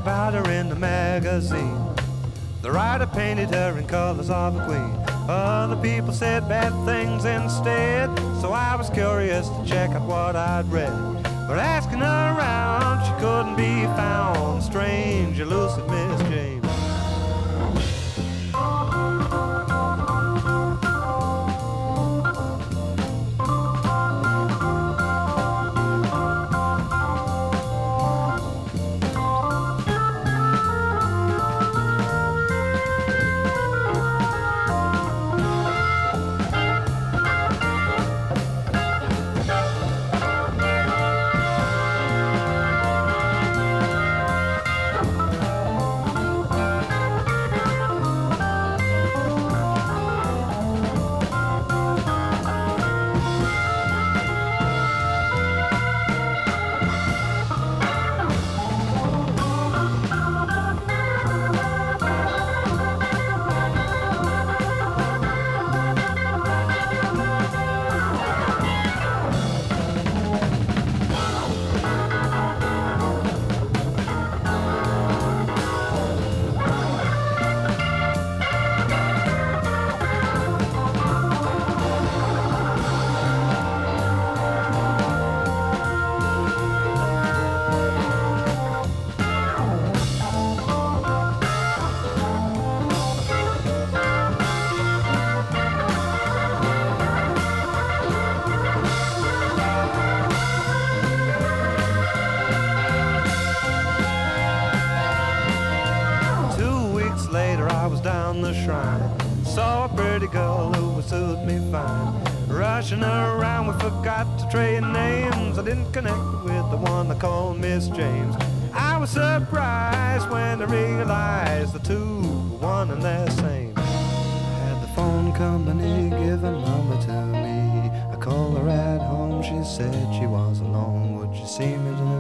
about her in the magazine. The writer painted her in colors of a queen. Other people said bad things instead, so I was curious to check out what I'd read. But asking her around, she couldn't be found. Strange, elusive Miss James. I was down the shrine, saw a pretty girl who would suit me fine. Rushing her around, we forgot to trade names. I didn't connect with the one they called Miss James. I was surprised when I realized the two were one and the same. Had the phone company give a number to me. I called her at home, she said she was alone. Would you see me tonight?